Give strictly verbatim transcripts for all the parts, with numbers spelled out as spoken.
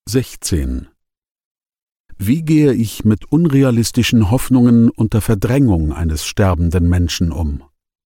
sechzehn. Wie gehe ich mit unrealistischen Hoffnungen und der Verdrängung eines sterbenden Menschen um?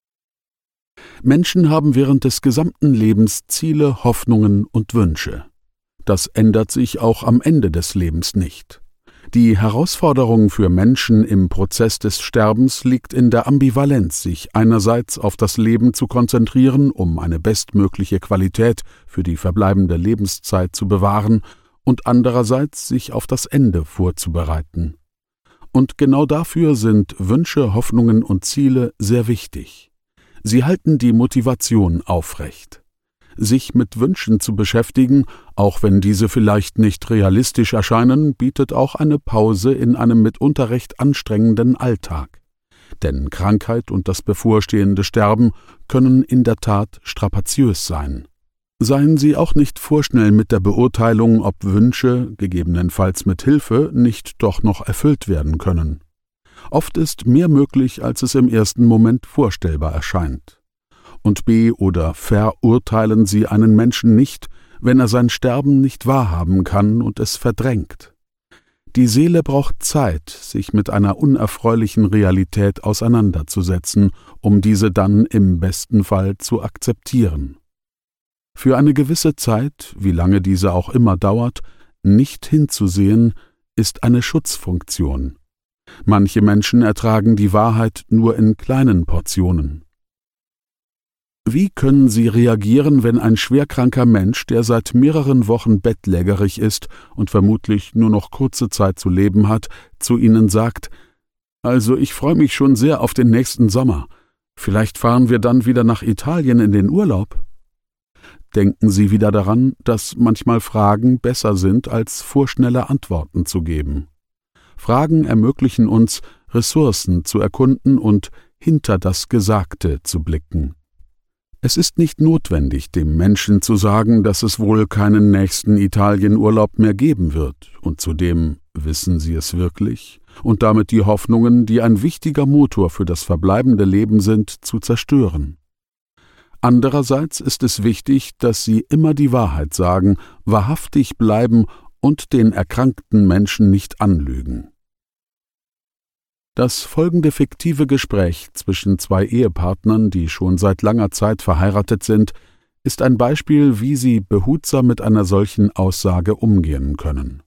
Menschen haben während des gesamten Lebens Ziele, Hoffnungen und Wünsche. Das ändert sich auch am Ende des Lebens nicht. Die Herausforderung für Menschen im Prozess des Sterbens liegt in der Ambivalenz, sich einerseits auf das Leben zu konzentrieren, um eine bestmögliche Qualität für die verbleibende Lebenszeit zu bewahren, und andererseits sich auf das Ende vorzubereiten. Und genau dafür sind Wünsche, Hoffnungen und Ziele sehr wichtig. Sie halten die Motivation aufrecht. Sich mit Wünschen zu beschäftigen, auch wenn diese vielleicht nicht realistisch erscheinen, bietet auch eine Pause in einem mitunter recht anstrengenden Alltag. Denn Krankheit und das bevorstehende Sterben können in der Tat strapaziös sein. Seien Sie auch nicht vorschnell mit der Beurteilung, ob Wünsche, gegebenenfalls mit Hilfe, nicht doch noch erfüllt werden können. Oft ist mehr möglich, als es im ersten Moment vorstellbar erscheint. Und be- oder verurteilen Sie einen Menschen nicht, wenn er sein Sterben nicht wahrhaben kann und es verdrängt. Die Seele braucht Zeit, sich mit einer unerfreulichen Realität auseinanderzusetzen, um diese dann im besten Fall zu akzeptieren. Für eine gewisse Zeit, wie lange diese auch immer dauert, nicht hinzusehen, ist eine Schutzfunktion. Manche Menschen ertragen die Wahrheit nur in kleinen Portionen. Wie können Sie reagieren, wenn ein schwerkranker Mensch, der seit mehreren Wochen bettlägerig ist und vermutlich nur noch kurze Zeit zu leben hat, zu Ihnen sagt: »Also ich freue mich schon sehr auf den nächsten Sommer. Vielleicht fahren wir dann wieder nach Italien in den Urlaub?« Denken Sie wieder daran, dass manchmal Fragen besser sind, als vorschnelle Antworten zu geben. Fragen ermöglichen uns, Ressourcen zu erkunden und hinter das Gesagte zu blicken. Es ist nicht notwendig, dem Menschen zu sagen, dass es wohl keinen nächsten Italienurlaub mehr geben wird, und zudem wissen Sie es wirklich, und damit die Hoffnungen, die ein wichtiger Motor für das verbleibende Leben sind, zu zerstören. Andererseits ist es wichtig, dass Sie immer die Wahrheit sagen, wahrhaftig bleiben und den erkrankten Menschen nicht anlügen. Das folgende fiktive Gespräch zwischen zwei Ehepartnern, die schon seit langer Zeit verheiratet sind, ist ein Beispiel, wie Sie behutsam mit einer solchen Aussage umgehen können.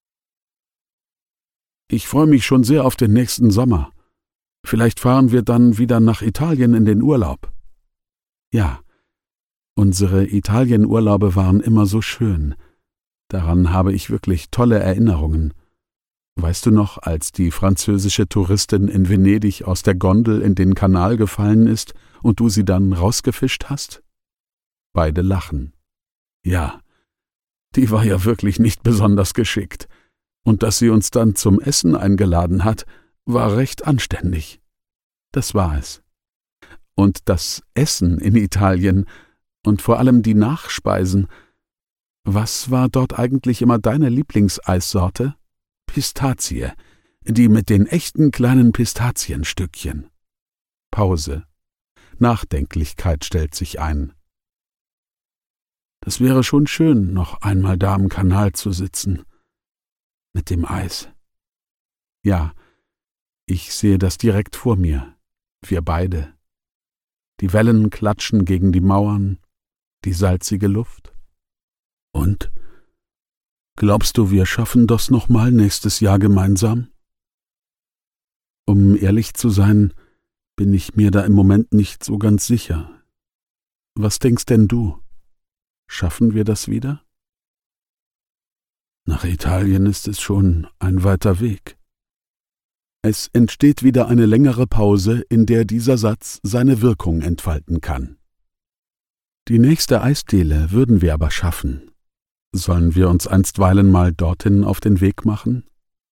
»Ich freue mich schon sehr auf den nächsten Sommer. Vielleicht fahren wir dann wieder nach Italien in den Urlaub.« »Ja, unsere Italienurlaube waren immer so schön. Daran habe ich wirklich tolle Erinnerungen. Weißt du noch, als die französische Touristin in Venedig aus der Gondel in den Kanal gefallen ist und du sie dann rausgefischt hast?« Beide lachen. »Ja, die war ja wirklich nicht besonders geschickt. Und dass sie uns dann zum Essen eingeladen hat, war recht anständig. Das war es. Und das Essen in Italien und vor allem die Nachspeisen. Was war dort eigentlich immer deine Lieblingseissorte?« »Pistazie, die mit den echten kleinen Pistazienstückchen.« Pause. Nachdenklichkeit stellt sich ein. »Das wäre schon schön, noch einmal da am Kanal zu sitzen. Mit dem Eis. Ja, ich sehe das direkt vor mir. Wir beide. Die Wellen klatschen gegen die Mauern, die salzige Luft. Und? Glaubst du, wir schaffen das nochmal nächstes Jahr gemeinsam?« Um ehrlich zu sein, bin ich mir da im Moment nicht so ganz sicher. Was denkst denn du? Schaffen wir das wieder? Nach Italien ist es schon ein weiter Weg. Es entsteht wieder eine längere Pause, in der dieser Satz seine Wirkung entfalten kann. Die nächste Eisdiele würden wir aber schaffen. Sollen wir uns einstweilen mal dorthin auf den Weg machen?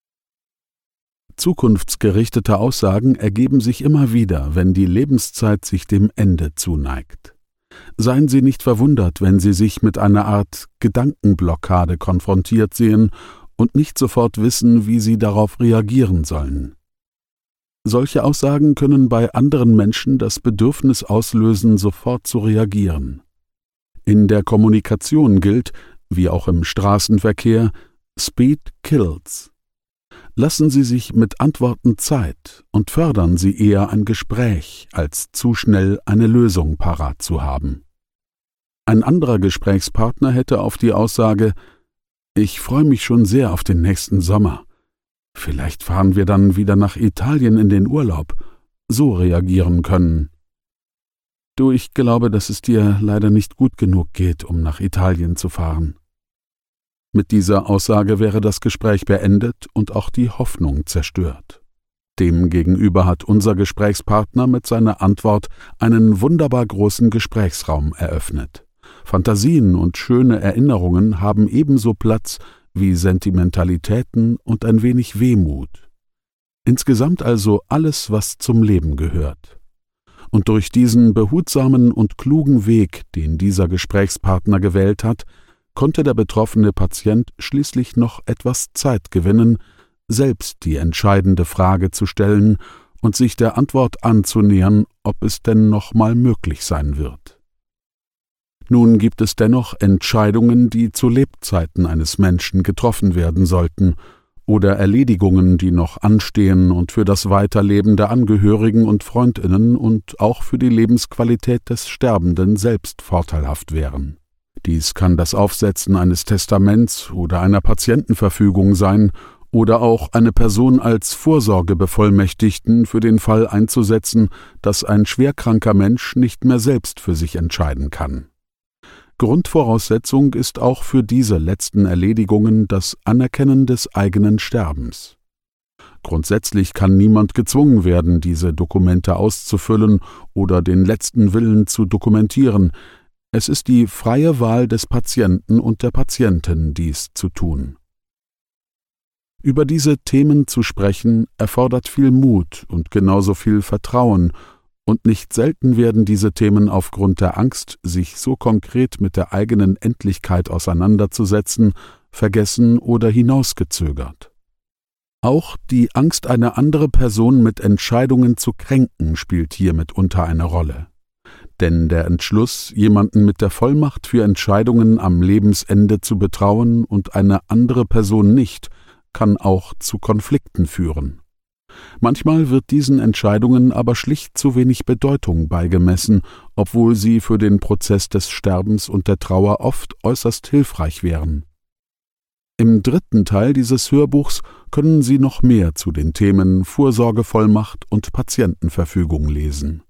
Zukunftsgerichtete Aussagen ergeben sich immer wieder, wenn die Lebenszeit sich dem Ende zuneigt. Seien Sie nicht verwundert, wenn Sie sich mit einer Art Gedankenblockade konfrontiert sehen und nicht sofort wissen, wie Sie darauf reagieren sollen. Solche Aussagen können bei anderen Menschen das Bedürfnis auslösen, sofort zu reagieren. In der Kommunikation gilt, wie auch im Straßenverkehr, Speed kills. Lassen Sie sich mit Antworten Zeit und fördern Sie eher ein Gespräch, als zu schnell eine Lösung parat zu haben. Ein anderer Gesprächspartner hätte auf die Aussage »Ich freue mich schon sehr auf den nächsten Sommer. Vielleicht fahren wir dann wieder nach Italien in den Urlaub«, so reagieren können. »Du, ich glaube, dass es dir leider nicht gut genug geht, um nach Italien zu fahren.« Mit dieser Aussage wäre das Gespräch beendet und auch die Hoffnung zerstört. Demgegenüber hat unser Gesprächspartner mit seiner Antwort einen wunderbar großen Gesprächsraum eröffnet. Fantasien und schöne Erinnerungen haben ebenso Platz wie Sentimentalitäten und ein wenig Wehmut. Insgesamt also alles, was zum Leben gehört. Und durch diesen behutsamen und klugen Weg, den dieser Gesprächspartner gewählt hat, konnte der betroffene Patient schließlich noch etwas Zeit gewinnen, selbst die entscheidende Frage zu stellen und sich der Antwort anzunähern, ob es denn noch mal möglich sein wird. Nun gibt es dennoch Entscheidungen, die zu Lebzeiten eines Menschen getroffen werden sollten, oder Erledigungen, die noch anstehen und für das Weiterleben der Angehörigen und Freundinnen und auch für die Lebensqualität des Sterbenden selbst vorteilhaft wären. Dies kann das Aufsetzen eines Testaments oder einer Patientenverfügung sein oder auch eine Person als Vorsorgebevollmächtigten für den Fall einzusetzen, dass ein schwerkranker Mensch nicht mehr selbst für sich entscheiden kann. Grundvoraussetzung ist auch für diese letzten Erledigungen das Anerkennen des eigenen Sterbens. Grundsätzlich kann niemand gezwungen werden, diese Dokumente auszufüllen oder den letzten Willen zu dokumentieren. Es ist die freie Wahl des Patienten und der Patientin, dies zu tun. Über diese Themen zu sprechen, erfordert viel Mut und genauso viel Vertrauen, und nicht selten werden diese Themen aufgrund der Angst, sich so konkret mit der eigenen Endlichkeit auseinanderzusetzen, vergessen oder hinausgezögert. Auch die Angst, eine andere Person mit Entscheidungen zu kränken, spielt hier mitunter eine Rolle. Denn der Entschluss, jemanden mit der Vollmacht für Entscheidungen am Lebensende zu betrauen und eine andere Person nicht, kann auch zu Konflikten führen. Manchmal wird diesen Entscheidungen aber schlicht zu wenig Bedeutung beigemessen, obwohl sie für den Prozess des Sterbens und der Trauer oft äußerst hilfreich wären. Im dritten Teil dieses Hörbuchs können Sie noch mehr zu den Themen Vorsorgevollmacht und Patientenverfügung lesen.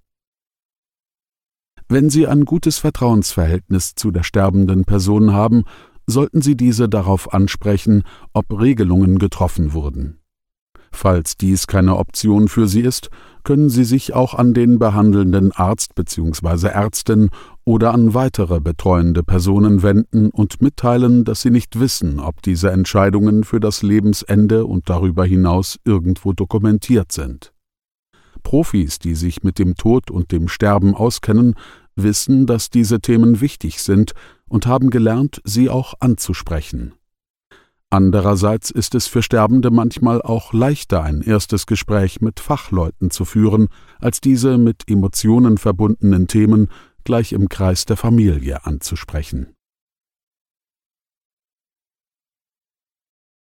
Wenn Sie ein gutes Vertrauensverhältnis zu der sterbenden Person haben, sollten Sie diese darauf ansprechen, ob Regelungen getroffen wurden. Falls dies keine Option für Sie ist, können Sie sich auch an den behandelnden Arzt bzw. Ärztin oder an weitere betreuende Personen wenden und mitteilen, dass Sie nicht wissen, ob diese Entscheidungen für das Lebensende und darüber hinaus irgendwo dokumentiert sind. Profis, die sich mit dem Tod und dem Sterben auskennen, wissen, dass diese Themen wichtig sind und haben gelernt, sie auch anzusprechen. Andererseits ist es für Sterbende manchmal auch leichter, ein erstes Gespräch mit Fachleuten zu führen, als diese mit Emotionen verbundenen Themen gleich im Kreis der Familie anzusprechen.